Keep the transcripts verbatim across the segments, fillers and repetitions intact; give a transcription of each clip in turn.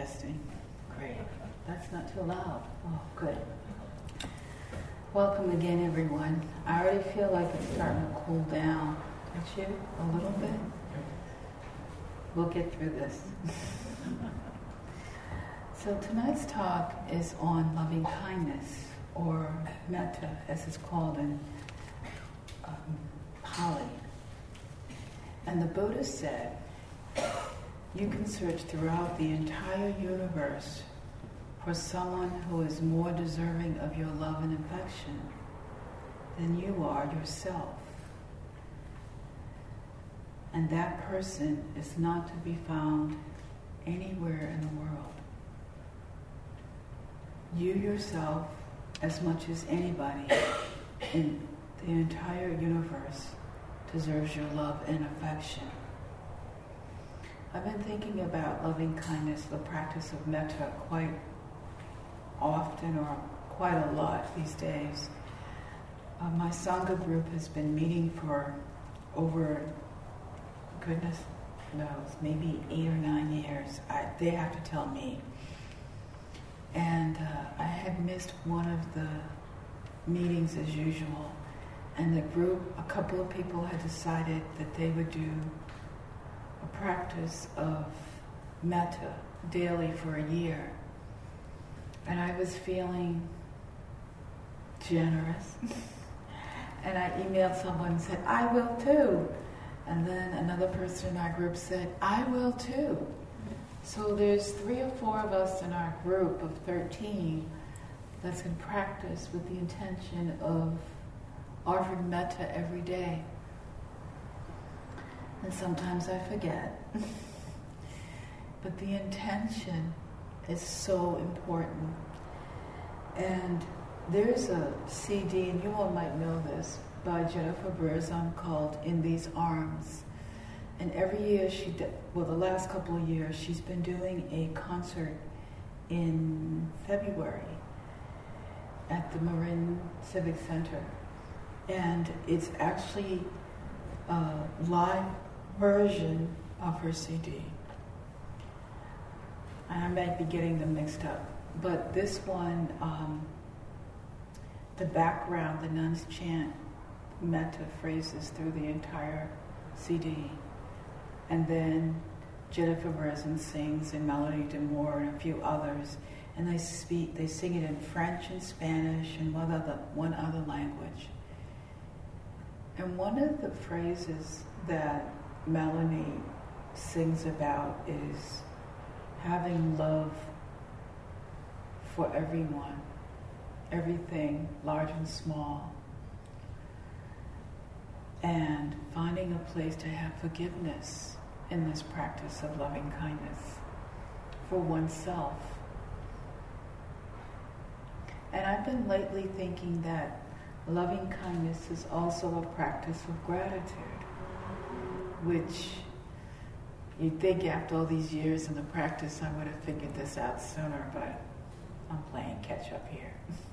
testing. Great. That's not too loud. Oh, good. Welcome again, everyone. I already feel like it's starting to cool down. Don't you? A little bit? We'll get through this. So tonight's talk is on loving kindness, or metta, as it's called in um, Pali. And the Buddha said, you can search throughout the entire universe for someone who is more deserving of your love and affection than you are yourself. And that person is not to be found anywhere in the world. You yourself, as much as anybody in the entire universe, deserves your love and affection. I've been thinking about loving kindness, the practice of metta, quite often or quite a lot these days. Uh, my Sangha group has been meeting for over, goodness knows, maybe eight or nine years. I, they have to tell me. And uh, I had missed one of the meetings as usual. And the group, a couple of people had decided that they would do a practice of metta daily for a year. And I was feeling generous. And I emailed someone and said, I will too. And then another person in our group said, I will too. So there's three or four of us in our group of thirteen that's in practice with the intention of offering metta every day. And sometimes I forget. But the intention is so important. And there's a C D, and you all might know this, by Jennifer Burzum called In These Arms. And every year she, de- well the last couple of years, she's been doing a concert in February at the Marin Civic Center. And it's actually a live version of her C D. And I might be getting them mixed up. But this one, um, the background, the nuns chant metta phrases through the entire C D. And then Jennifer Burzum sings, and Melody DeMoore and a few others. And they speak, they sing it in French and Spanish and one other, one other language. And one of the phrases that Melanie sings about is having love for everyone, everything, large and small, and finding a place to have forgiveness in this practice of loving kindness for oneself. And I've been lately thinking that loving kindness is also a practice of gratitude, which you'd think after all these years in the practice I would have figured this out sooner, but I'm playing catch up here.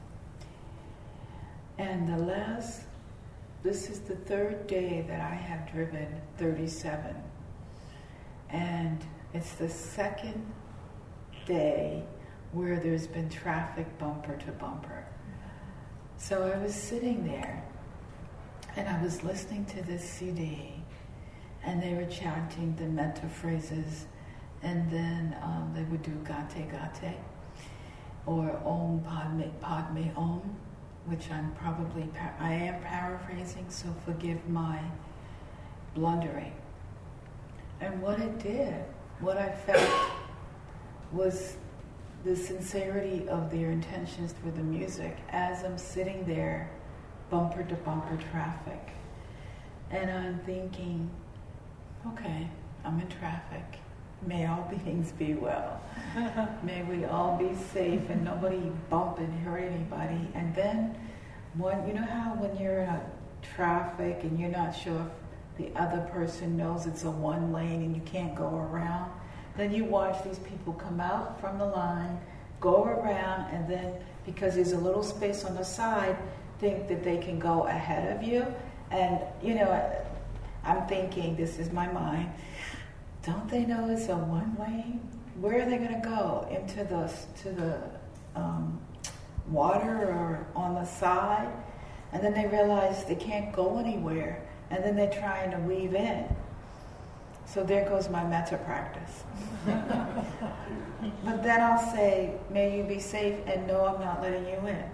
And the last, this is the third day that I have driven thirty-seven. And it's the second day where there's been traffic bumper to bumper. So I was sitting there, and I was listening to this C D, and they were chanting the metta phrases, and then um, they would do gate gate, or Om Padme Padme Om, which I'm probably, par- I am paraphrasing, so forgive my blundering. And what it did, what I felt was the sincerity of their intentions through the music as I'm sitting there, bumper to bumper traffic. And I'm thinking, okay, I'm in traffic. May all beings be well. May we all be safe and nobody bump and hurt anybody. And then, one, you know how when you're in a traffic and you're not sure if the other person knows it's a one lane and you can't go around? Then you watch these people come out from the line, go around, and then, because there's a little space on the side, think that they can go ahead of you. And, you know, I'm thinking, this is my mind, don't they know it's a one lane? where are they going to go? Into the, to the um, water or on the side? And then they realize they can't go anywhere. And then they're trying to weave in. So there goes my metta practice. But then I'll say, may you be safe, and no, I'm not letting you in.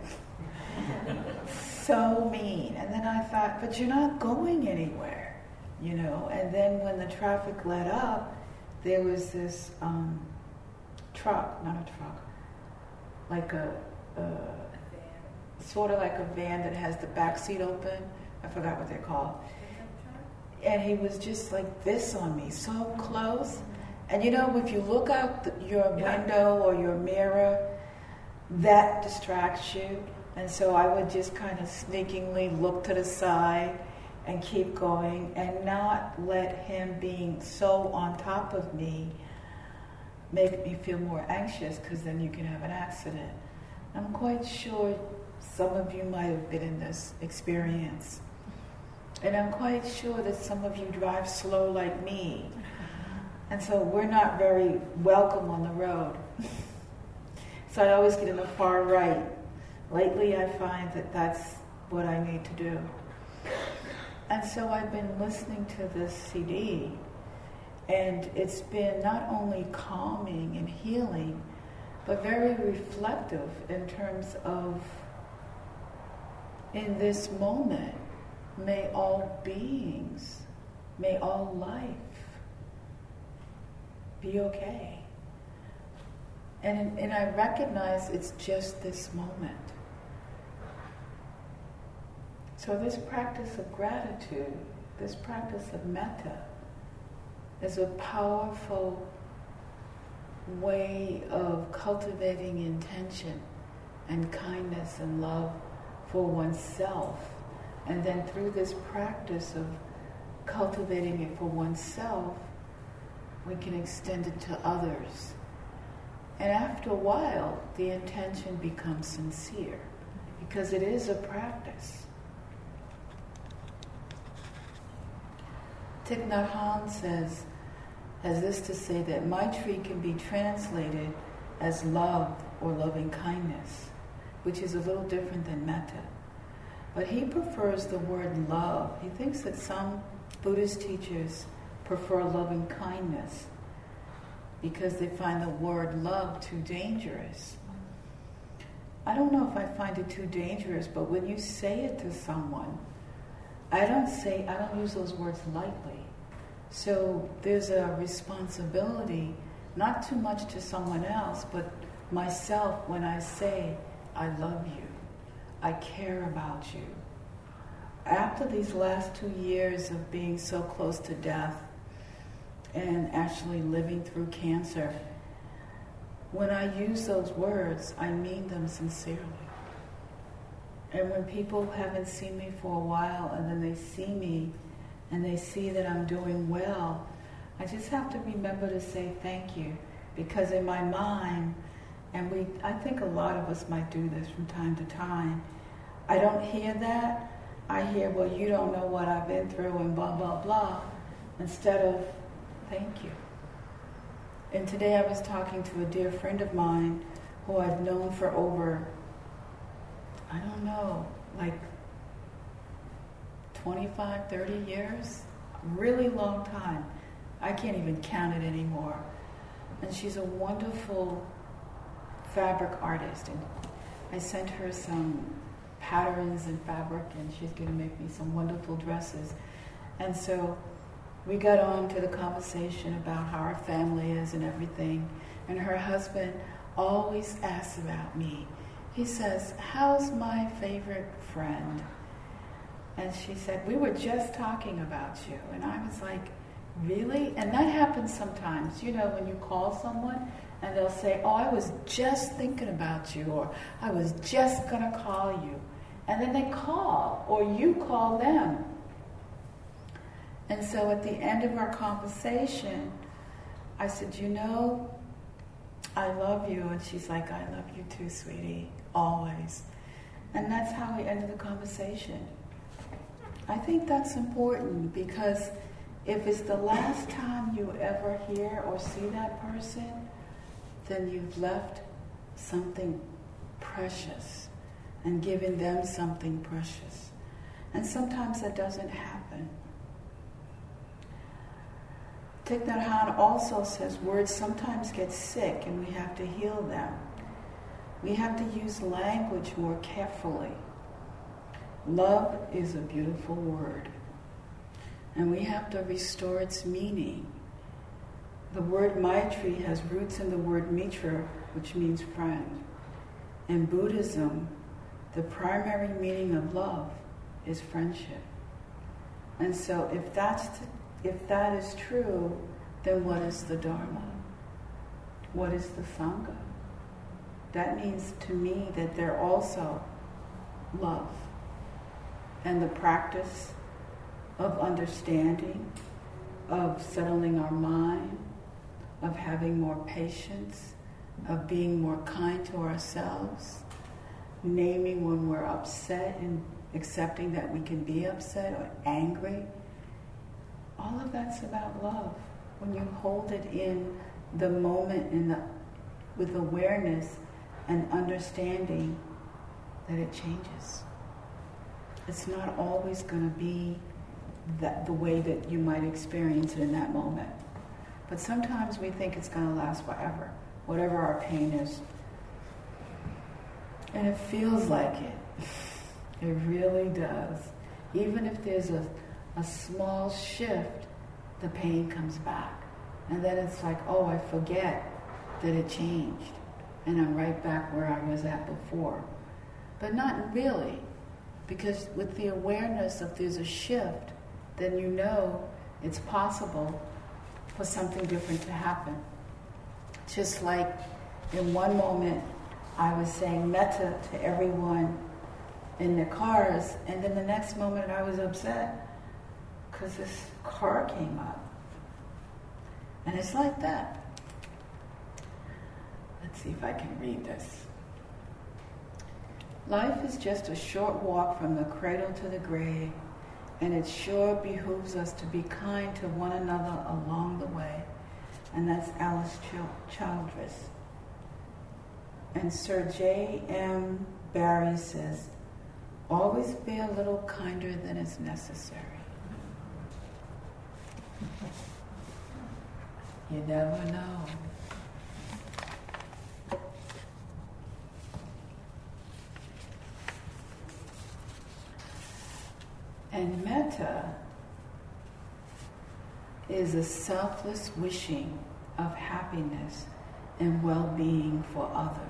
So mean. And then I thought, but you're not going anywhere, you know. And then when the traffic let up, there was this um, truck, not a truck, like a, a sort of like a van that has the back seat open. I forgot what they're called. And he was just like this on me, so close. And you know, if you look out the, your window or your mirror, that distracts you. And so I would just kind of sneakingly look to the side and keep going and not let him being so on top of me make me feel more anxious, because then you can have an accident. I'm quite sure some of you might have been in this experience. And I'm quite sure that some of you drive slow like me. And so we're not very welcome on the road. So I always get in the far right. Lately I find that that's what I need to do. And so I've been listening to this C D, and it's been not only calming and healing, but very reflective in terms of, in this moment, may all beings, may all life be okay. And, and I recognize it's just this moment. So this practice of gratitude, this practice of metta, is a powerful way of cultivating intention and kindness and love for oneself. And then through this practice of cultivating it for oneself, we can extend it to others. And after a while, the intention becomes sincere, because it is a practice. Thich Nhat Hanh says, has this to say, that Maitri can be translated as love or loving kindness, which is a little different than metta. But he prefers the word love. He thinks that some Buddhist teachers prefer loving kindness because they find the word love too dangerous. I don't know if I find it too dangerous, but when you say it to someone, I don't say, I don't use those words lightly. So there's a responsibility, not too much to someone else, but myself when I say, I love you. I care about you. After these last two years of being so close to death and actually living through cancer, when I use those words, I mean them sincerely. And when people haven't seen me for a while and then they see me and they see that I'm doing well, I just have to remember to say thank you, because in my mind, and we, I think a lot of us might do this from time to time, I don't hear that. I hear, well, you don't know what I've been through and blah, blah, blah, instead of thank you. And today I was talking to a dear friend of mine who I've known for over, I don't know, like twenty-five, thirty years, really long time. I can't even count it anymore. And she's a wonderful fabric artist, and I sent her some patterns and fabric, and she's going to make me some wonderful dresses. And so we got on to the conversation about how our family is and everything, and her husband always asks about me. He says, how's my favorite friend? And she said, we were just talking about you. And I was like, really? And that happens sometimes, you know, when you call someone and they'll say, oh, I was just thinking about you, or I was just going to call you. And then they call, or you call them. And so at the end of our conversation, I said, you know, I love you. And she's like, I love you too, sweetie, always. And that's how we ended the conversation. I think that's important, because if it's the last time you ever hear or see that person, then you've left something precious and given them something precious. And sometimes that doesn't happen. Thich Nhat Hanh also says words sometimes get sick and we have to heal them. We have to use language more carefully. Love is a beautiful word, and we have to restore its meaning. The word Maitri has roots in the word Mitra, which means friend. In Buddhism, the primary meaning of love is friendship. And so if that's the, if that is true, then what is the Dharma? What is the Sangha? That means to me that they're also love. And the practice of understanding, of settling our mind, of having more patience, of being more kind to ourselves, naming when we're upset and accepting that we can be upset or angry. All of that's about love. When you hold it in the moment in the, with awareness and understanding that it changes. It's not always going to be that, the way that you might experience it in that moment. But sometimes we think it's going to last forever, whatever our pain is. And it feels like it. It really does. Even if there's a, a small shift, the pain comes back. And then it's like, oh, I forget that it changed. And I'm right back where I was at before. But not really. Because with the awareness of there's a shift, then you know it's possible for something different to happen. Just like in one moment I was saying metta to everyone in the cars, and then the next moment I was upset because this car came up. And it's like that. Let's see if I can read this. Life is just a short walk from the cradle to the grave, and it sure behooves us to be kind to one another along the way. And that's Alice Childress. And Sir J M Barrie says, always be a little kinder than is necessary. You never know. And metta is a selfless wishing of happiness and well-being for others.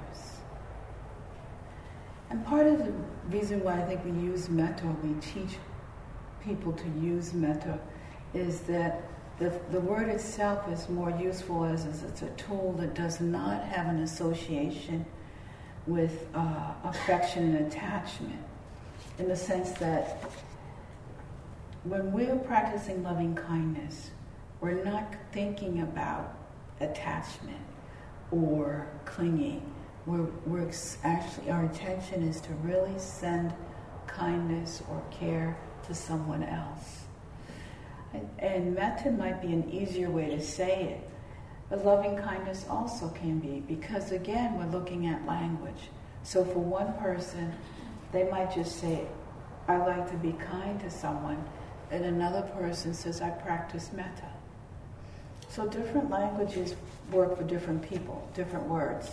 And part of the reason why I think we use metta, we teach people to use metta, is that the, the word itself is more useful as, as it's a tool that does not have an association with uh, affection and attachment, in the sense that when we're practicing loving kindness, we're not thinking about attachment or clinging. We're, we're actually, our intention is to really send kindness or care to someone else. And, and metta might be an easier way to say it, but loving kindness also can be, because again, we're looking at language. So for one person, they might just say, I like to be kind to someone, and another person says, I practice metta. So different languages work for different people, different words.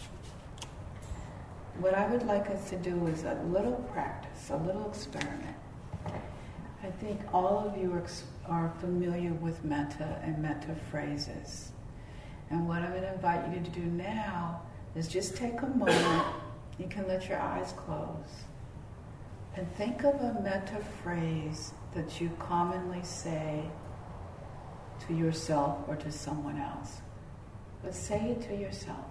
What I would like us to do is a little practice, a little experiment. I think all of you are, are familiar with metta and metta phrases. And what I'm going to invite you to do now is just take a moment. You can let your eyes close. And think of a metta phrase that you commonly say to yourself or to someone else. But say it to yourself.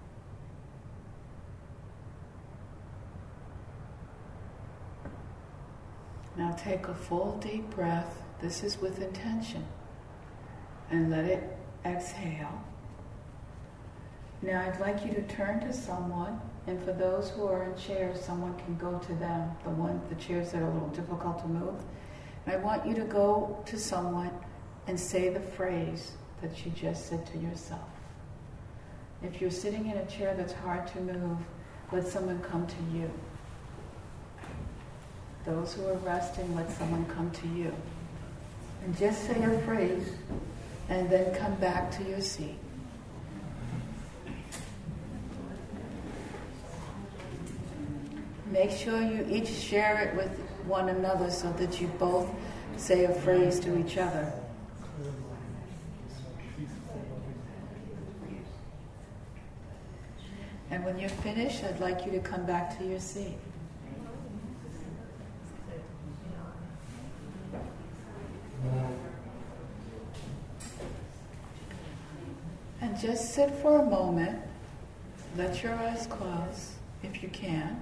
Now take a full deep breath. This is with intention. And let it exhale. Now I'd like you to turn to someone, and for those who are in chairs, someone can go to them, the one, the chairs that are a little difficult to move. And I want you to go to someone and say the phrase that you just said to yourself. If you're sitting in a chair that's hard to move, let someone come to you. Those who are resting, let someone come to you. And just say a phrase, and then come back to your seat. Make sure you each share it with one another so that you both say a phrase to each other. And when you're finished, I'd like you to come back to your seat. And just sit for a moment. Let your eyes close, if you can.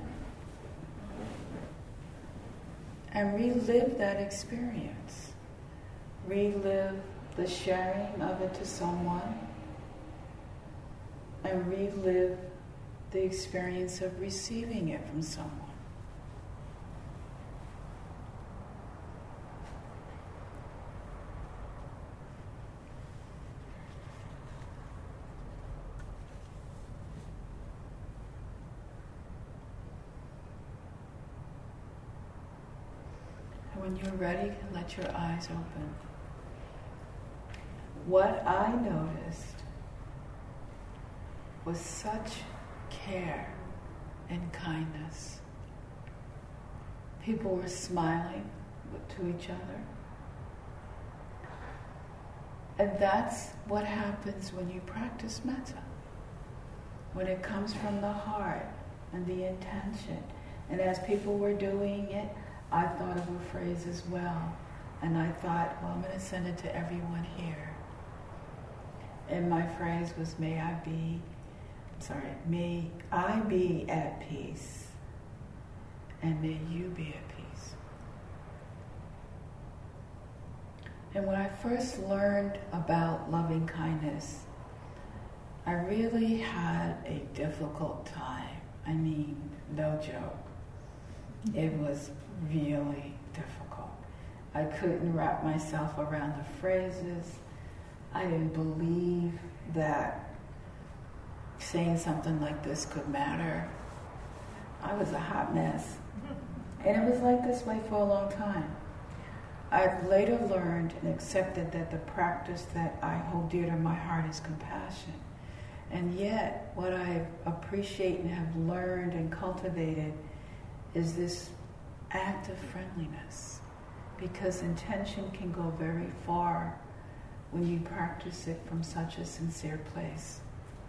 And relive that experience. Relive the sharing of it to someone. And relive the experience of receiving it from someone. And when you're ready, let your eyes open. What I noticed was such care and kindness. People were smiling to each other. And that's what happens when you practice metta. When it comes from the heart and the intention. And as people were doing it, I thought of a phrase as well. And I thought, well, I'm going to send it to everyone here. And my phrase was, may I be Sorry, may I be at peace, and may you be at peace. And when I first learned about loving kindness, I really had a difficult time. I mean, no joke. It was really difficult. I couldn't wrap myself around the phrases. I didn't believe that saying something like this could matter. I was a hot mess. And it was like this way for a long time. I've later learned and accepted that the practice that I hold dear to my heart is compassion. And yet, what I appreciate and have learned and cultivated is this act of friendliness. Because intention can go very far when you practice it from such a sincere place.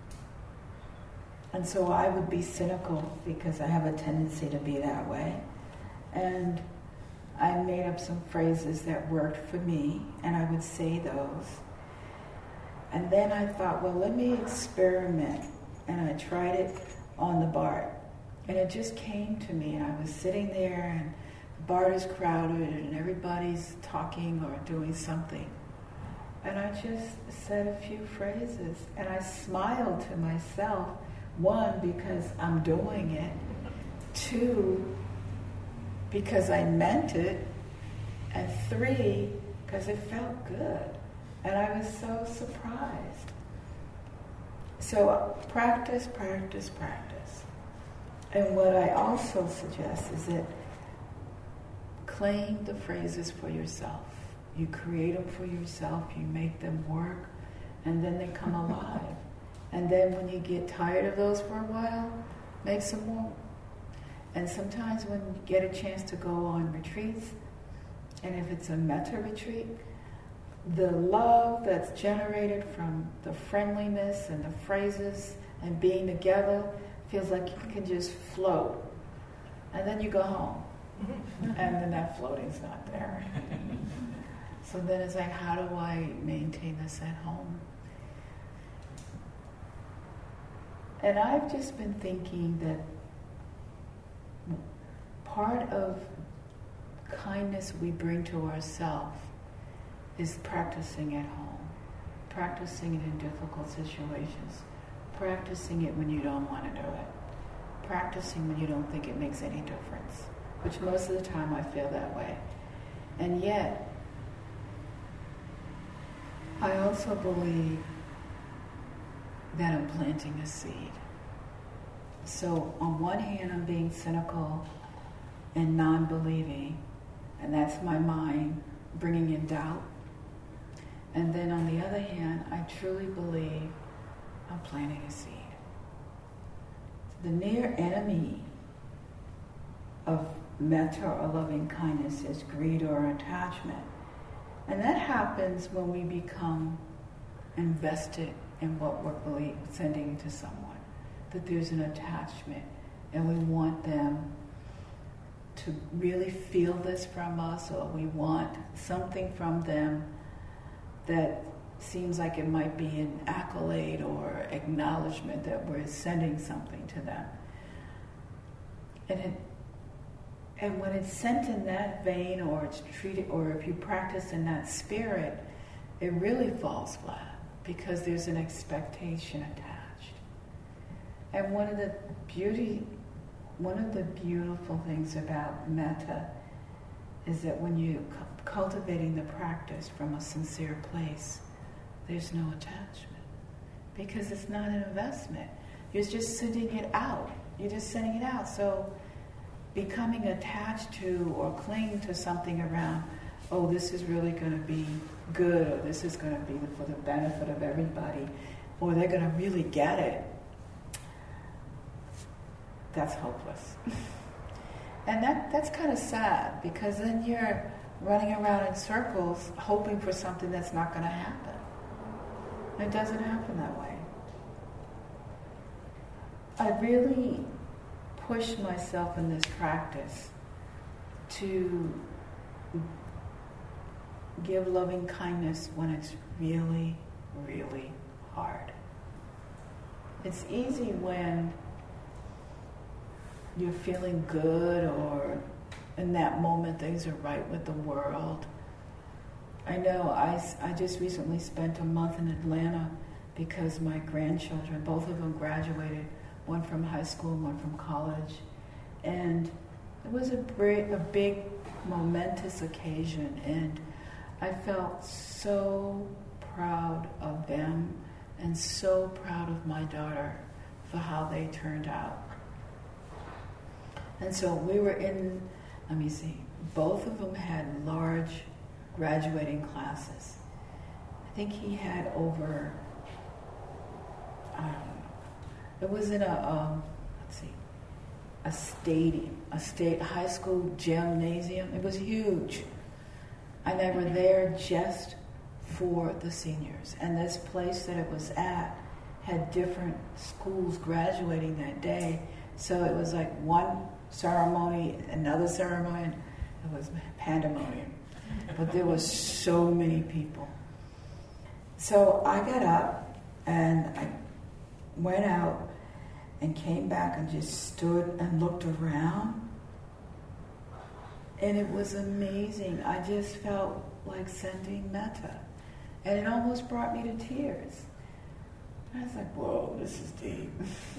And so I would be cynical because I have a tendency to be that way. And I made up some phrases that worked for me, and I would say those. And then I thought, well, let me experiment. And I tried it on the BART. And it just came to me, and I was sitting there, and the BART is crowded, and everybody's talking or doing something. And I just said a few phrases, and I smiled to myself. One, because I'm doing it. Two, because I meant it. And three, because it felt good. And I was so surprised. So practice, practice, practice. And what I also suggest is that claim the phrases for yourself. You create them for yourself, you make them work, and then they come alive. And then when you get tired of those for a while, make some more. And sometimes when you get a chance to go on retreats, and if it's a metta retreat, the love that's generated from the friendliness and the phrases and being together feels like you can just float. And then you go home. And then that floating's not there. So then it's like, how do I maintain this at home? And I've just been thinking that part of kindness we bring to ourselves is practicing at home, practicing it in difficult situations, practicing it when you don't want to do it, practicing when you don't think it makes any difference, which most of the time I feel that way. And yet, I also believe that I'm planting a seed. So on one hand, I'm being cynical and non-believing, and that's my mind bringing in doubt. And then on the other hand, I truly believe I'm planting a seed. The near enemy of metta or loving kindness is greed or attachment. And that happens when we become invested in what we're believe, sending to someone, that there's an attachment and we want them to really feel this from us, or we want something from them that seems like it might be an accolade or acknowledgement that we're sending something to them. And it, and when it's sent in that vein, or it's treated, or if you practice in that spirit, it really falls flat because there's an expectation attached. And one of the beauty, one of the beautiful things about metta is that when you're cultivating the practice from a sincere place, there's no attachment because it's not an investment. You're just sending it out. You're just sending it out. So becoming attached to or clinging to something around, oh, this is really going to be good, or this is going to be for the benefit of everybody, or they're going to really get it, that's hopeless. And that that's kind of sad, because then you're running around in circles hoping for something that's not going to happen. It doesn't happen that way. I really push myself in this practice to give loving kindness when it's really, really hard. It's easy when you're feeling good, or in that moment things are right with the world. I know I, I just recently spent a month in Atlanta because my grandchildren, both of them graduated, one from high school, one from college. And it was a, big, a big, momentous occasion, and I felt so proud of them and so proud of my daughter for how they turned out. And so we were in, let me see, both of them had large graduating classes. I think he had over, I don't know, it was in a, um, let's see, a stadium, a state high school gymnasium. It was huge. And they were there just for the seniors. And this place that it was at had different schools graduating that day. So it was like one ceremony, another ceremony. It was pandemonium. But there was so many people. So I got up and I went out and came back and just stood and looked around. And it was amazing. I just felt like sending metta. And it almost brought me to tears. I was like, whoa, this is deep.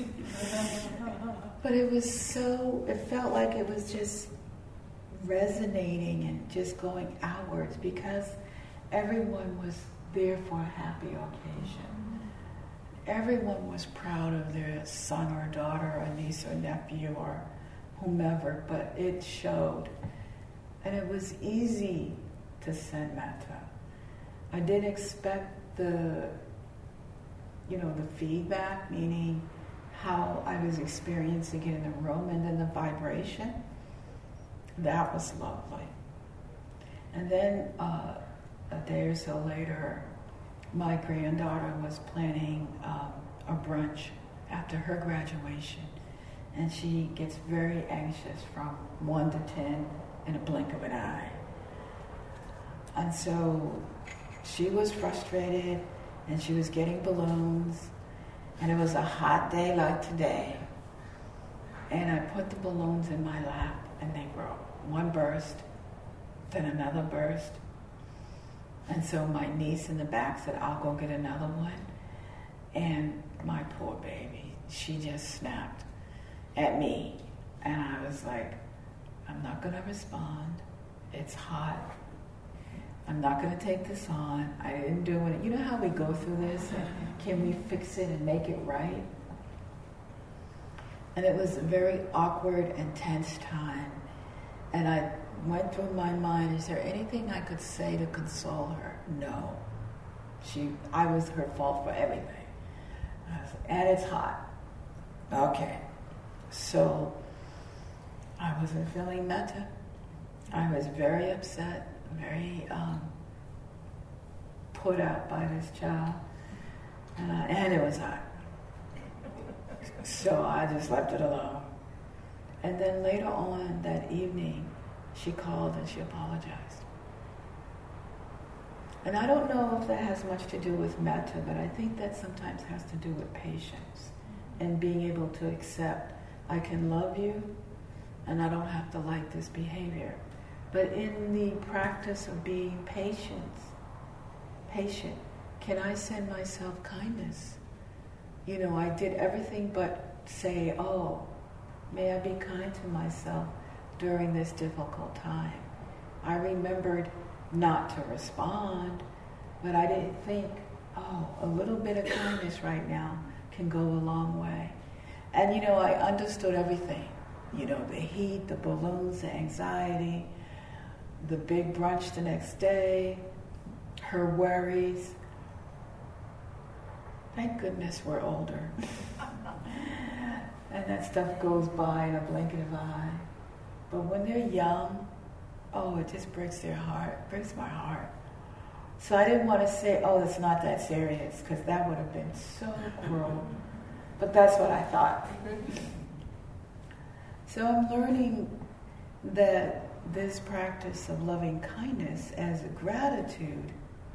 But it was so, it felt like it was just resonating and just going outwards, because everyone was there for a happy occasion. Everyone was proud of their son or daughter or niece or nephew or whomever, but it showed. And it was easy to send metta. I didn't expect the, you know, the feedback, meaning how I was experiencing it in the room, and then the vibration. That was lovely. And then uh, a day or so later, my granddaughter was planning um, a brunch after her graduation, and she gets very anxious from one to ten in a blink of an eye. And so she was frustrated, and she was getting balloons, and it was a hot day like today. And I put the balloons in my lap, and they broke. One burst, then another burst. And so my niece in the back said, I'll go get another one. And my poor baby, she just snapped at me. And I was like, I'm not going to respond. It's hot. I'm not going to take this on. I didn't do it. You know how we go through this? And can we fix it and make it right? And it was a very awkward and tense time. And I went through my mind, is there anything I could say to console her? No. She, I was her fault for everything. I was, and it's hot. Okay. So I wasn't feeling metta. I was very upset, very um, put out by this child. And, I, and it was hot. So I just left it alone. And then later on that evening, she called and she apologized. And I don't know if that has much to do with metta, but I think that sometimes has to do with patience and being able to accept, I can love you and I don't have to like this behavior. But in the practice of being patient, patient, can I send myself kindness? You know, I did everything but say, oh, may I be kind to myself during this difficult time. I remembered not to respond, but I didn't think, oh, a little bit of kindness right now can go a long way. And you know, I understood everything. You know, the heat, the balloons, the anxiety, the big brunch the next day, her worries. Thank goodness we're older. And that stuff goes by in a blink of an eye. But when they're young, oh, it just breaks their heart, breaks my heart. So I didn't want to say, oh, it's not that serious, because that would have been so cruel. But that's what I thought. So I'm learning that this practice of loving kindness as a gratitude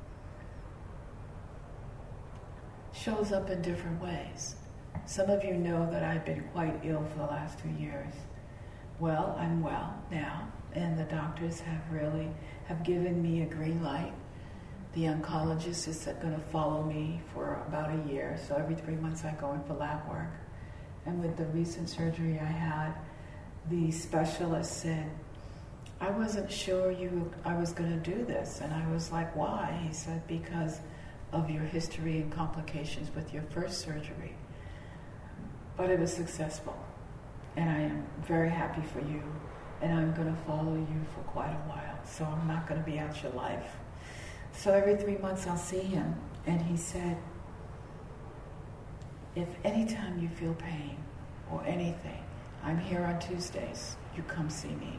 shows up in different ways. Some of you know that I've been quite ill for the last two years. Well, I'm well now, and the doctors have really have given me a green light. The oncologist is going to follow me for about a year, so every three months I go in for lab work. And with the recent surgery I had, the specialist said, I wasn't sure you I was going to do this. And I was like, why? He said, because of your history and complications with your first surgery. But it was successful. And I am very happy for you. And I'm going to follow you for quite a while. So I'm not going to be out your life. So every three months I'll see him. And he said, if anytime you feel pain or anything, I'm here on Tuesdays. You come see me.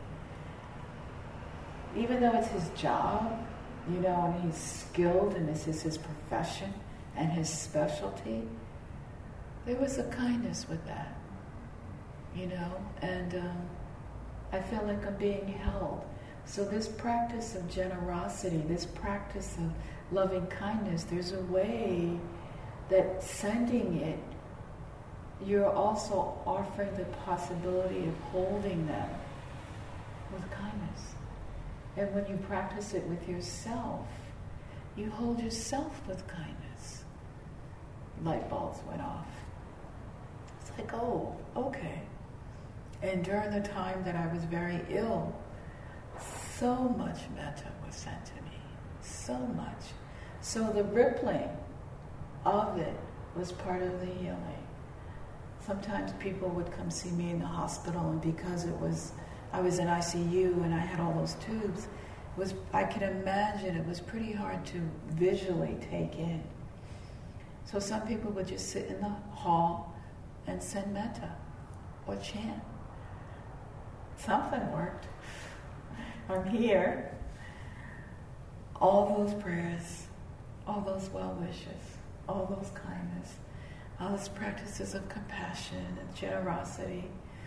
Even though it's his job, you know, and he's skilled and this is his profession and his specialty, there was a kindness with that, you know, and um, I feel like I'm being held. So this practice of generosity, this practice of loving kindness, there's a way that sending it, you're also offering the possibility of holding them with kindness. And when you practice it with yourself, you hold yourself with kindness. Light bulbs went off. It's like, oh, okay. And during the time that I was very ill, so much metta was sent to me. So much. So the rippling of it was part of the healing. Sometimes people would come see me in the hospital, and because it was I was in I C U and I had all those tubes, it was I can imagine it was pretty hard to visually take in. So some people would just sit in the hall and send metta or chant. Something worked. I'm here. All those prayers, all those well wishes, all those kindness, all those practices of compassion and generosity,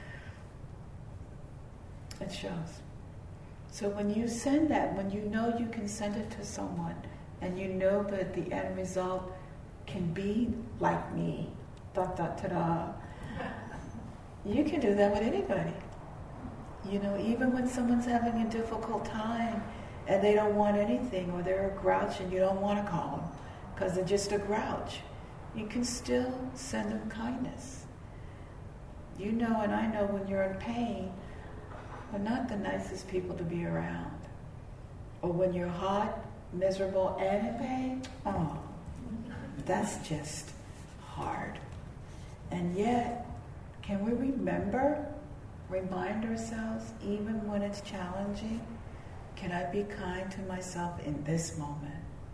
it shows. So when you send that, when you know you can send it to someone, and you know that the end result can be like me, da da da da, you can do that with anybody. You know, even when someone's having a difficult time and they don't want anything, or they're a grouch and you don't want to call them because they're just a grouch, you can still send them kindness. You know, and I know when you're in pain, we're not the nicest people to be around. Or when you're hot, miserable and in pain, oh, that's just hard. And yet, can we remember, remind ourselves, even when it's challenging, can I be kind to myself in this moment?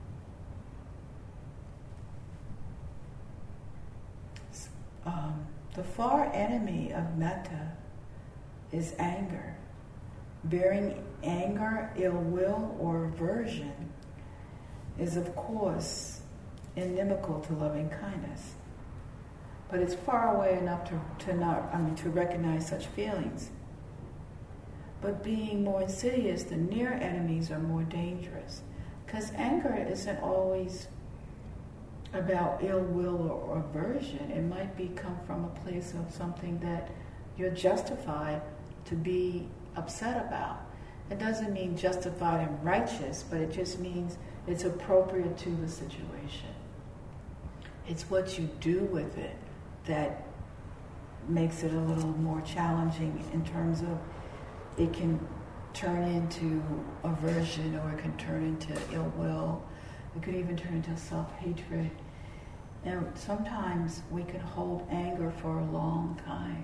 Um, the far enemy of metta is anger. Bearing anger, ill will, or aversion is, of course, inimical to loving kindness. But it's far away enough to, to not, I mean, to recognize such feelings. But being more insidious, the near enemies are more dangerous. Because anger isn't always about ill will or, or aversion. It might be come from a place of something that you're justified to be upset about. It doesn't mean justified and righteous, but it just means it's appropriate to the situation. It's what you do with it that makes it a little more challenging in terms of it can turn into aversion, or it can turn into ill will. It could even turn into self-hatred. And sometimes we can hold anger for a long time.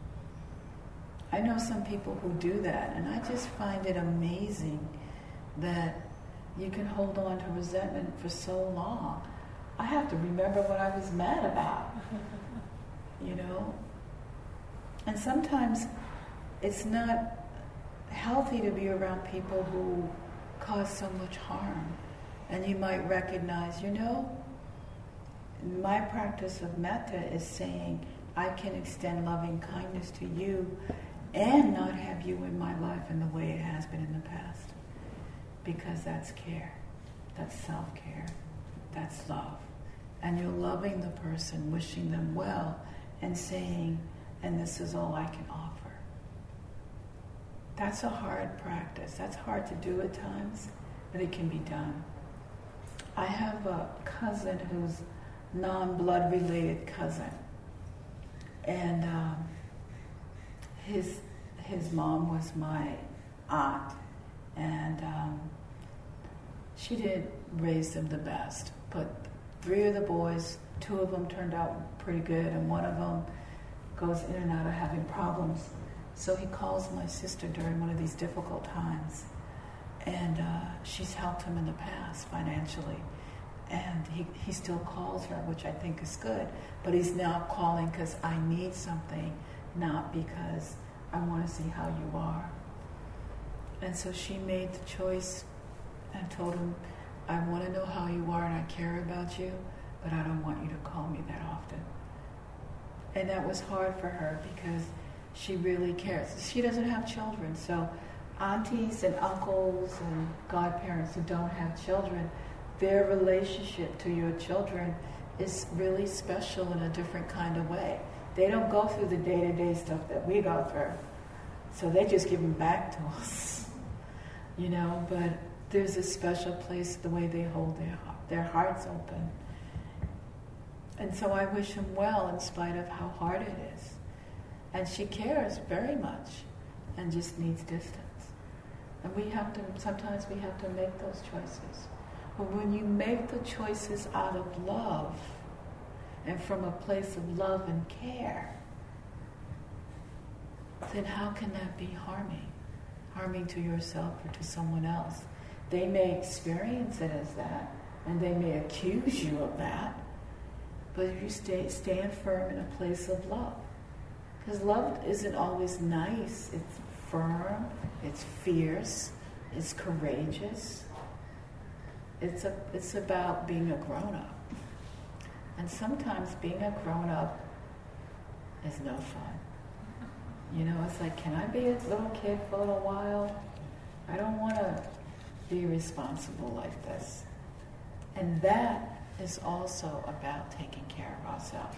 I know some people who do that, and I just find it amazing that you can hold on to resentment for so long. I have to remember what I was mad about, you know? And sometimes it's not healthy to be around people who cause so much harm. And you might recognize, you know, my practice of metta is saying, I can extend loving kindness to you and not have you in my life in the way it has been in the past. Because that's care. That's self-care. That's love. And you're loving the person, wishing them well, and saying, and this is all I can offer. That's a hard practice. That's hard to do at times, but it can be done. I have a cousin who's non-blood related cousin. And um, his his mom was my aunt. And um, she did raise them the best. But three of the boys, two of them turned out pretty good, and one of them goes in and out of having problems. So he calls my sister during one of these difficult times. And uh, she's helped him in the past financially. And he, he still calls her, which I think is good. But he's now calling because I need something, not because I want to see how you are. And so she made the choice and told him, I want to know how you are and I care about you, but I don't want you to call me that often. And that was hard for her because she really cares. She doesn't have children, so aunties and uncles and godparents who don't have children, their relationship to your children is really special in a different kind of way. They don't go through the day-to-day stuff that we go through. So they just give them back to us, you know, but there's a special place, the way they hold their, their hearts open. And so I wish him well in spite of how hard it is. And she cares very much and just needs distance. And we have to, sometimes we have to make those choices. But when you make the choices out of love and from a place of love and care, then how can that be harming? Harming to yourself or to someone else. They may experience it as that, and they may accuse you of that, but if you stay, stand firm in a place of love. Because love isn't always nice. It's firm, it's fierce, it's courageous. It's a, it's about being a grown-up. And sometimes being a grown-up is no fun. You know, it's like, can I be a little kid for a little while? I don't want to be responsible like this. And that is also about taking care of ourselves.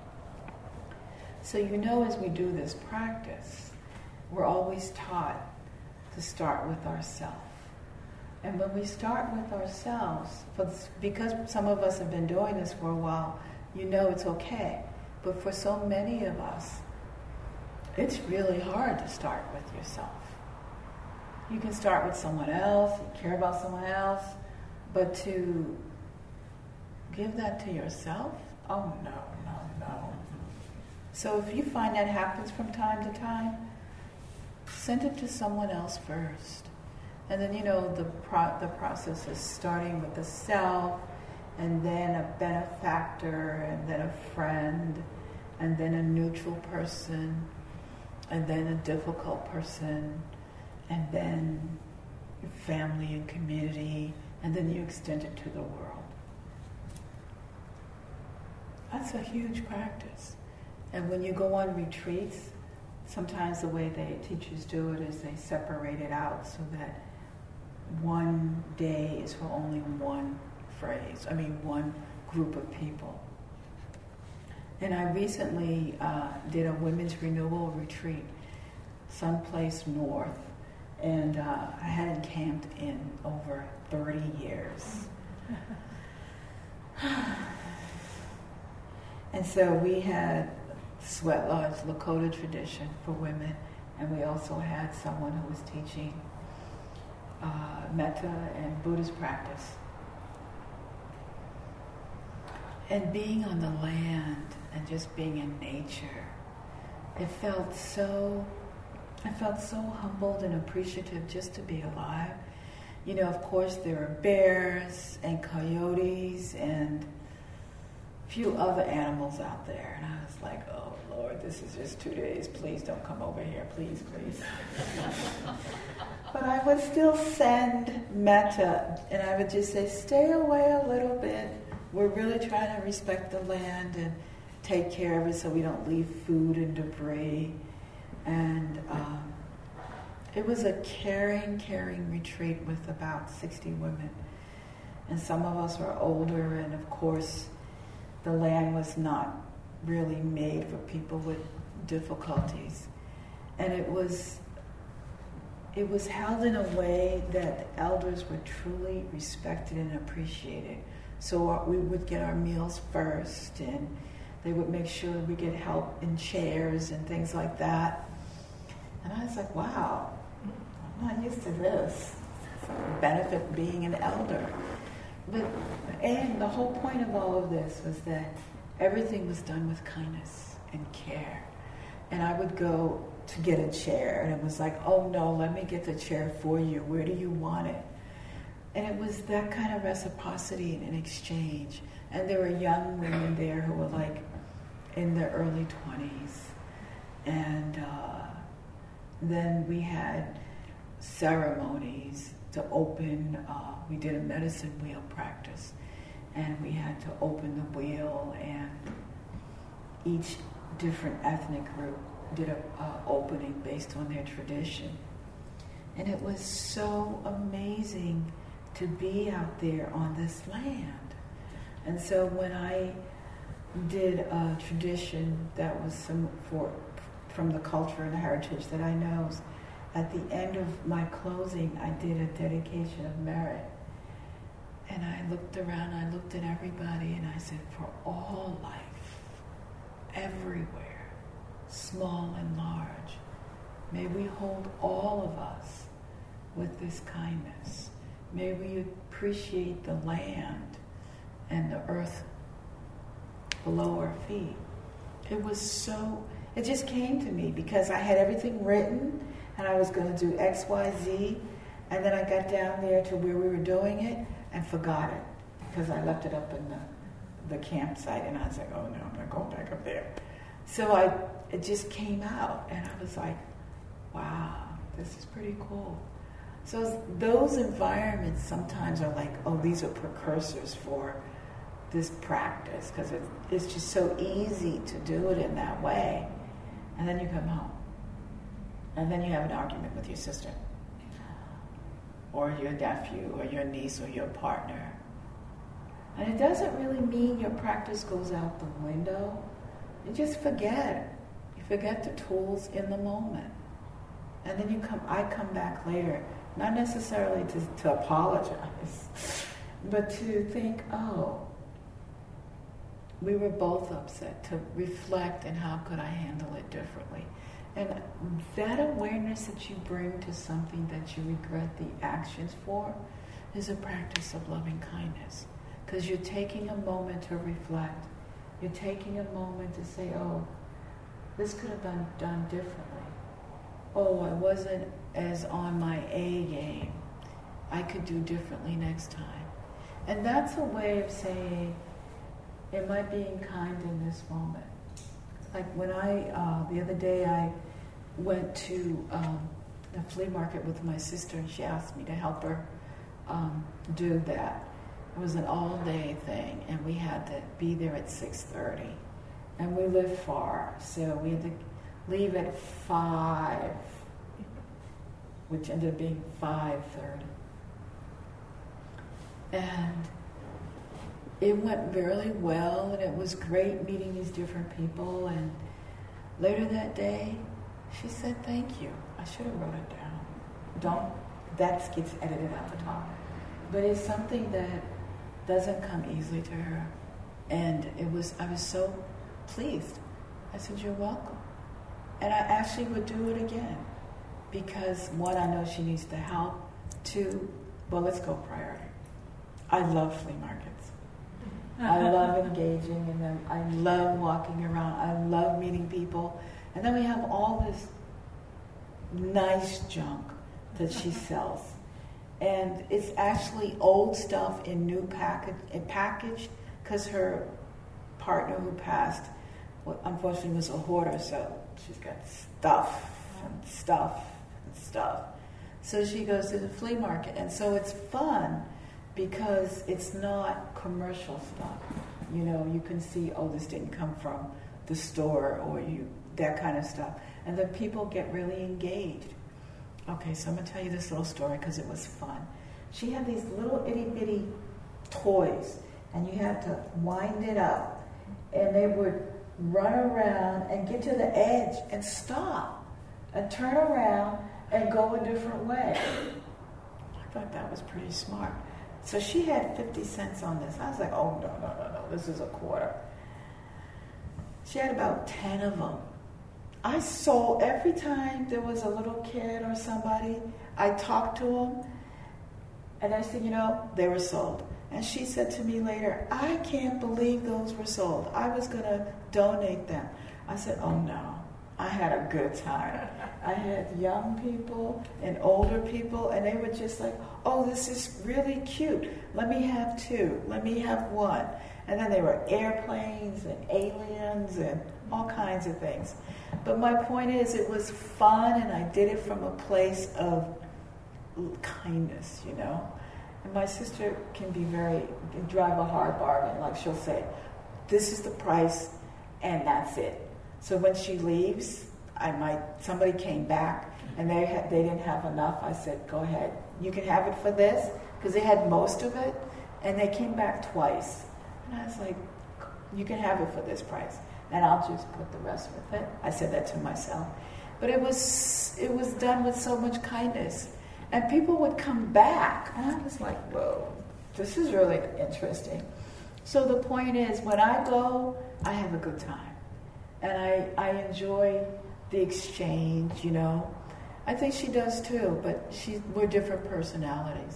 So you know, as we do this practice, we're always taught to start with ourselves. And when we start with ourselves, for this, because some of us have been doing this for a while, you know it's okay. But for so many of us, it's really hard to start with yourself. You can start with someone else, you care about someone else, But to give that to yourself, oh no, no, no. So if you find that happens from time to time, send it to someone else first. And then, you know, the pro- the process is starting with the self, and then a benefactor, and then a friend, and then a neutral person, and then a difficult person, and then family and community, and then you extend it to the world. That's a huge practice. And when you go on retreats, sometimes the way the teachers do it is they separate it out so that one day is for only one phrase, I mean one group of people. And I recently uh, did a women's renewal retreat someplace north, and uh, I hadn't camped in over thirty years. And so we had Sweat Lodge Lakota tradition for women, and we also had someone who was teaching uh, metta and Buddhist practice. And being on the land and just being in nature, it felt so, I felt so humbled and appreciative just to be alive. You know, of course, there are bears and coyotes and a few other animals out there. And I was like, oh, Lord, this is just two days. Please don't come over here. Please, please. But I would still send metta, and I would just say, stay away a little bit. We're really trying to respect the land and take care of it so we don't leave food and debris. And um, it was a caring, caring retreat with about sixty women. And some of us were older, and of course, the land was not really made for people with difficulties. And it was it was held in a way that the elders were truly respected and appreciated. So we would get our meals first, and they would make sure we get help in chairs and things like that. And I was like, wow, I'm not used to this. Benefit being an elder. But, and the whole point of all of this was that everything was done with kindness and care. And I would go to get a chair, and it was like, oh no, let me get the chair for you. Where do you want it? And it was that kind of reciprocity and exchange. And there were young women there who were like in their early twenties. And uh, then we had ceremonies to open, uh, we did a medicine wheel practice. And we had to open the wheel, and each different ethnic group did a uh, opening based on their tradition. And it was so amazing to be out there on this land. And so when I did a tradition that was some for, from the culture and heritage that I know, at the end of my closing, I did a dedication of merit. And I looked around, I looked at everybody, and I said, for all life, everywhere, small and large, may we hold all of us with this kindness. May we appreciate the land and the earth below our feet. It was so, it just came to me because I had everything written and I was going to do X, Y, Z, and then I got down there to where we were doing it and forgot it because I left it up in the, the campsite, and I was like, oh no, I'm not going back up there. So I, it just came out, and I was like, wow, this is pretty cool. So those environments sometimes are like, oh, these are precursors for this practice, because it, it's just so easy to do it in that way. And then you come home, and then you have an argument with your sister, or your nephew, or your niece, or your partner. And it doesn't really mean your practice goes out the window. You just forget. You forget the tools in the moment. And then you come. I come back later, not necessarily to, to apologize, but to think, oh, we were both upset, to reflect and how could I handle it differently. And that awareness that you bring to something that you regret the actions for is a practice of loving kindness. Because you're taking a moment to reflect. You're taking a moment to say, oh, this could have been done differently. Oh, I wasn't as on my A game. I could do differently next time. And that's a way of saying, am I being kind in this moment? Like when I, uh, the other day I went to um, the flea market with my sister, and she asked me to help her um, do that. It was an all-day thing, and we had to be there at six thirty. And we live far, so we had to leave at five, which ended up being five thirty. And it went very well, and it was great meeting these different people. And later that day, she said, thank you. I should have wrote it down. Don't, that gets edited at the top. But it's something that doesn't come easily to her. And it was, I was so pleased. I said, you're welcome. And I actually would do it again. Because one, I know she needs the help. Two, well, let's go priority. I love flea markets. I love engaging in them. I love walking around. I love meeting people. And then we have all this nice junk that she sells. And it's actually old stuff in new package, in packaged, because her partner who passed, well, unfortunately, was a hoarder, so she's got stuff and stuff and stuff. So she goes to the flea market, and so it's fun because it's not commercial stuff. You know, you can see, oh, this didn't come from the store, or you that kind of stuff. And then people get really engaged. Okay, so I'm going to tell you this little story because it was fun. She had these little itty-bitty toys, and you had to wind it up, and they would run around and get to the edge and stop and turn around and go a different way. I thought that was pretty smart. So she had fifty cents on this. I was like, oh, no, no, no, no, this is a quarter. She had about ten of them. I sold, every time there was a little kid or somebody, I talked to them, and I said, you know, they were sold. And she said to me later, I can't believe those were sold. I was going to donate them. I said, oh no, I had a good time. I had young people and older people, and they were just like, oh, this is really cute. Let me have two. Let me have one. And then there were airplanes and aliens and all kinds of things. But my point is, it was fun, and I did it from a place of kindness, you know. And my sister can be very, can drive a hard bargain. Like she'll say, this is the price, and that's it. So when she leaves, I might, somebody came back, and they had, they didn't have enough. I said, go ahead. You can have it for this, because they had most of it, and they came back twice. And I was like, you can have it for this price, and I'll just put the rest with it. I said that to myself. But it was it was done with so much kindness. And people would come back, and I was like, whoa, this is really interesting. So the point is, when I go, I have a good time. And I, I enjoy the exchange, you know. I think she does too, but she, we're different personalities.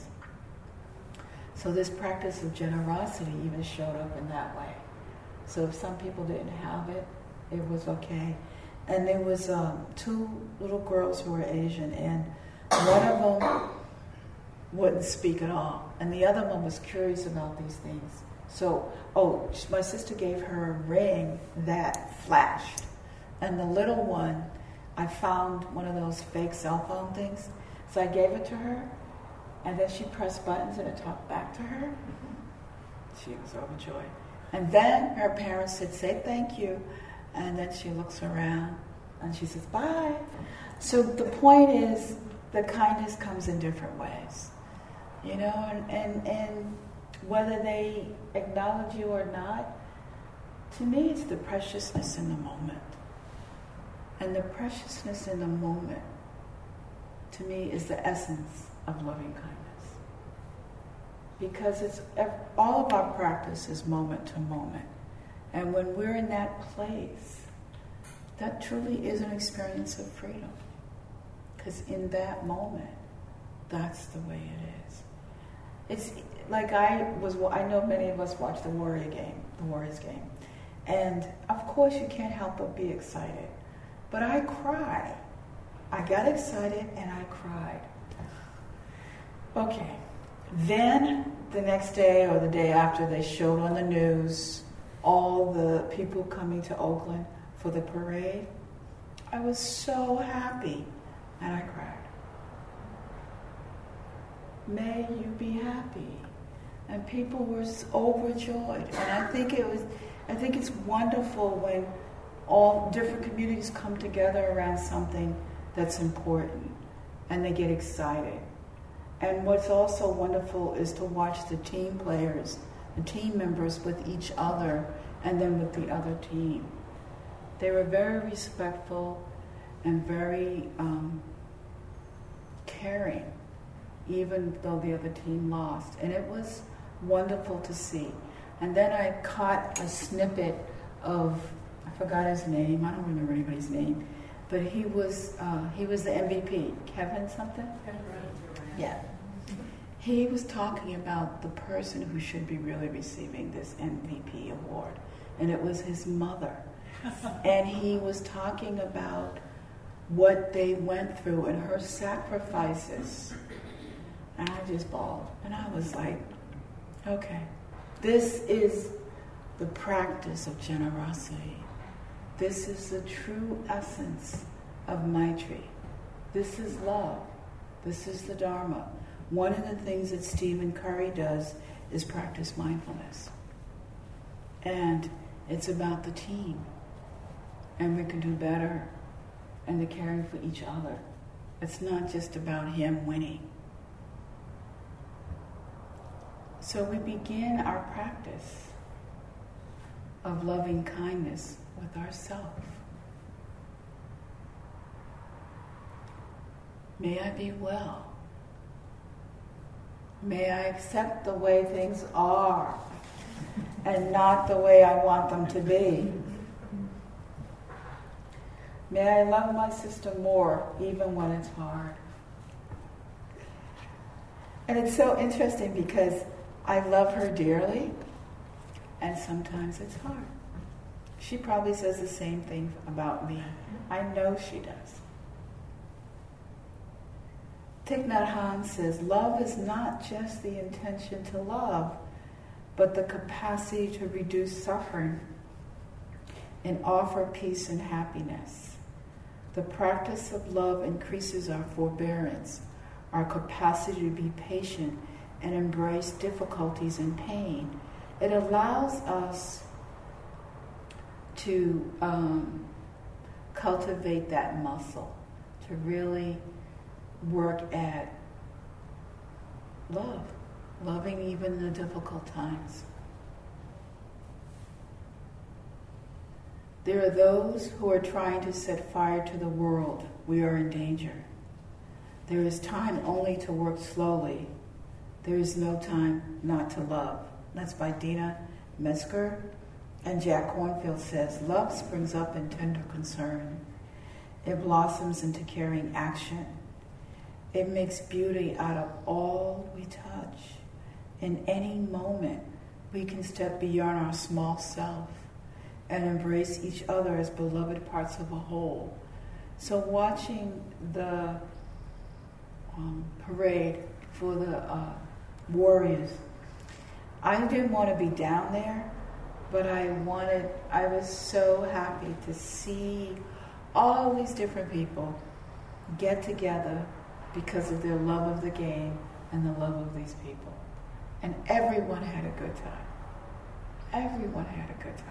So this practice of generosity even showed up in that way. So if some people didn't have it, it was okay. And there was um, two little girls who were Asian, and one of them wouldn't speak at all, and the other one was curious about these things. So, oh, my sister gave her a ring that flashed, and the little one, I found one of those fake cell phone things, so I gave it to her, and then she pressed buttons and it talked back to her. She was overjoyed. And then her parents said, say thank you, and then she looks around and she says, bye. So the point is, the kindness comes in different ways, you know, and, and, and whether they acknowledge you or not, to me it's the preciousness in the moment. And the preciousness in the moment, to me, is the essence of loving kindness. Because it's all of our practice is moment to moment. And when we're in that place, that truly is an experience of freedom. Because in that moment, that's the way it is. it's like I was, I know many of us watch the Warrior game, the Warriors game. And of course you can't help but be excited. But I cried. I got excited and I cried. Okay. Then the next day or the day after, they showed on the news all the people coming to Oakland for the parade. I was so happy and I cried. May you be happy. And people were overjoyed. And I think it was, I think it's wonderful when all different communities come together around something that's important and they get excited. And what's also wonderful is to watch the team players, the team members with each other and then with the other team. They were very respectful and very um, caring, even though the other team lost. And it was wonderful to see. And then I caught a snippet of, I forgot his name, I don't remember anybody's name, but he was uh, he was the M V P, Kevin something? Yeah. He was talking about the person who should be really receiving this M V P award, and it was his mother. And he was talking about what they went through and her sacrifices. And I just bawled. And I was like, okay, this is the practice of generosity. This is the true essence of Maitri. This is love. This is the Dharma. One of the things that Stephen Curry does is practice mindfulness. And it's about the team. And we can do better. And the caring for each other. It's not just about him winning. So we begin our practice of loving kindness with ourselves. May I be well. May I accept the way things are and not the way I want them to be. May I love my sister more even when it's hard. And it's so interesting because I love her dearly and sometimes it's hard. She probably says the same thing about me. I know she does. Thich Nhat Hanh says, love is not just the intention to love, but the capacity to reduce suffering and offer peace and happiness. The practice of love increases our forbearance, our capacity to be patient and embrace difficulties and pain. It allows us to um, cultivate that muscle, to really work at love, loving even in the difficult times. There are those who are trying to set fire to the world. We are in danger. There is time only to work slowly. There is no time not to love. That's by Dina Metzger. And Jack Kornfield says, love springs up in tender concern. It blossoms into caring action. It makes beauty out of all we touch. In any moment, we can step beyond our small self and embrace each other as beloved parts of a whole. So watching the um, parade for the uh, warriors, I didn't want to be down there, but I wanted, I was so happy to see all these different people get together because of their love of the game and the love of these people. And everyone had a good time. Everyone had a good time.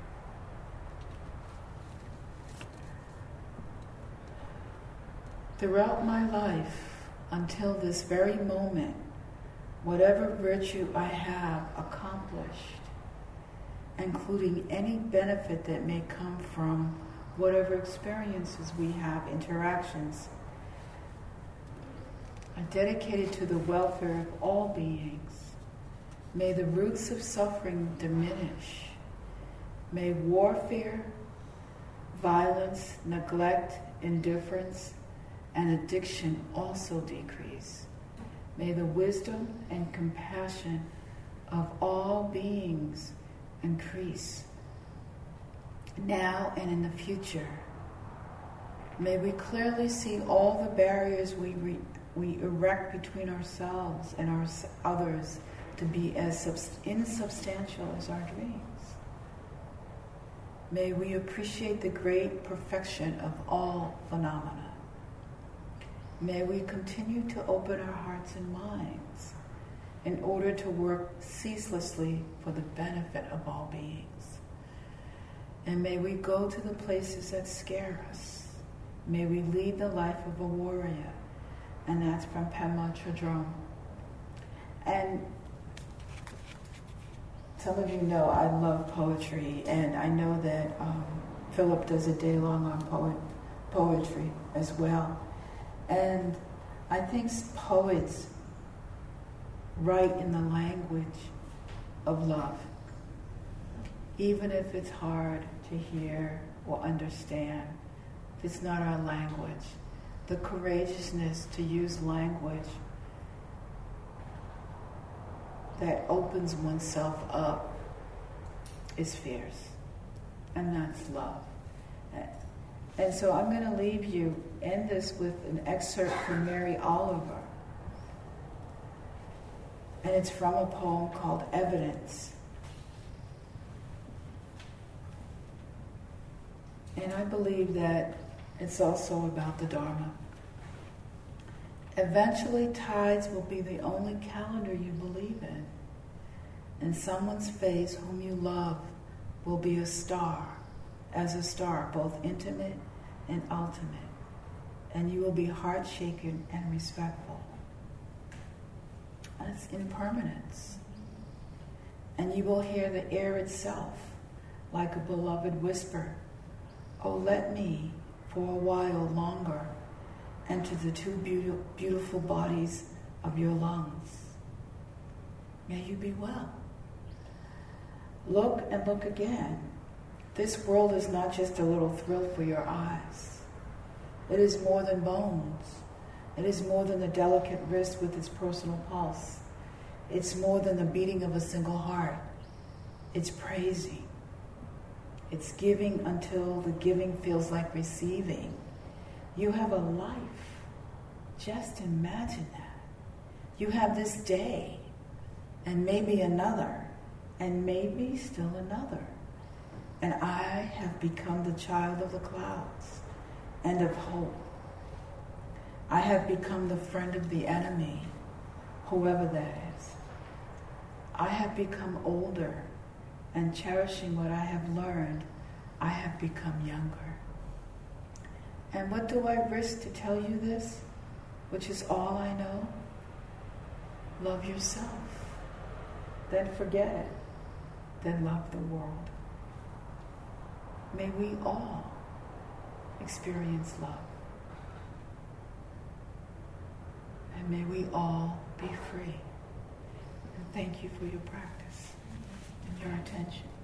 Throughout my life, until this very moment, whatever virtue I have accomplished, including any benefit that may come from whatever experiences we have, interactions, are dedicated to the welfare of all beings. May the roots of suffering diminish. May warfare, violence, neglect, indifference, and addiction also decrease. May the wisdom and compassion of all beings increase now and in the future. May we clearly see all the barriers we re- we erect between ourselves and our others to be as subs- insubstantial as our dreams. May we appreciate the great perfection of all phenomena. May we continue to open our hearts and minds in order to work ceaselessly for the benefit of all beings. And may we go to the places that scare us. May we lead the life of a warrior. And that's from Pema Chodron. And some of you know I love poetry, and I know that um, Philip does a day long on poet, poetry as well. And I think poets write in the language of love, even if it's hard to hear or understand. If it's not our language, the courageousness to use language that opens oneself up is fierce, and that's love. And so I'm going to leave you, end this with an excerpt from Mary Oliver. And it's from a poem called Evidence. And I believe that it's also about the Dharma. Eventually, tides will be the only calendar you believe in. And someone's face whom you love will be a star, as a star, both intimate and ultimate. And you will be heart-shaken and respectful. That's impermanence. And you will hear the air itself, like a beloved whisper, "Oh, let me, for a while longer, enter the two beautiful, beautiful bodies of your lungs. May you be well." Look and look again. This world is not just a little thrill for your eyes. It is more than bones. It is more than the delicate wrist with its personal pulse. It's more than the beating of a single heart. It's praising. It's giving until the giving feels like receiving. You have a life. Just imagine that. You have this day, and maybe another, and maybe still another. And I have become the child of the clouds and of hope. I have become the friend of the enemy, whoever that is. I have become older, and cherishing what I have learned, I have become younger. And what do I risk to tell you this, which is all I know? Love yourself. Then forget it. Then love the world. May we all experience love. And may we all be free. And thank you for your practice and your attention.